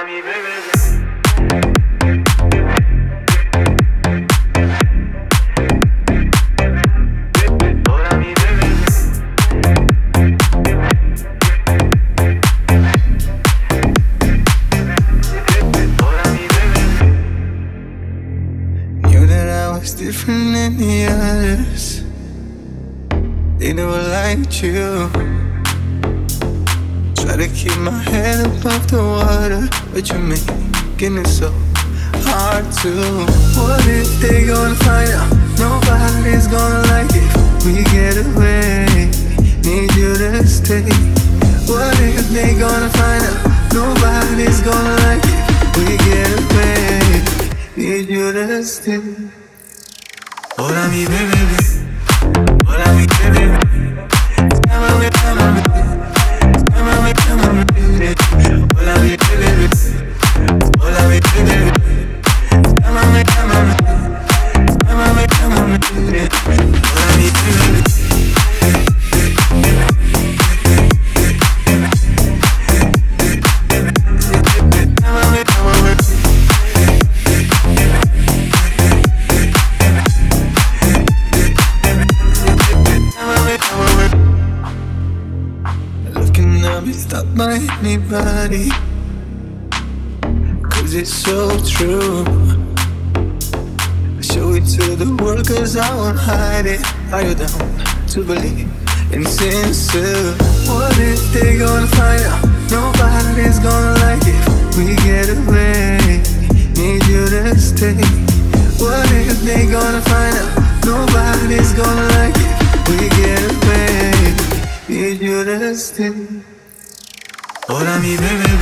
Hola mi bebé. Hola mi bebé. Hola mi bebé. Knew that I was different than the others. They never liked you. Try to keep my head above the water, but you're making it so hard to. What if they gonna find out? Nobody's gonna like it. We get away. Need you to stay. What if they gonna find out? Nobody's gonna like it. We get away. Need you to stay. Hola mi bebé. Hola mi bebé. Llámame, llámame. Llámame, llámame. Hola mi bebé. Hola mi bebé. Llámame, llámame. Llámame, llámame. Hola mi bebé. Llámame, llámame. Looking at me, stopped by anybody. Cause it's so true. I show it to the world cause I won't hide it. Are you down to believe in sincere? What if they gonna find out? Nobody's gonna like it. We get away. Need you to stay. What if they gonna find out? Nobody's gonna like it. We get away. Need you to stay. Hola mi bebé.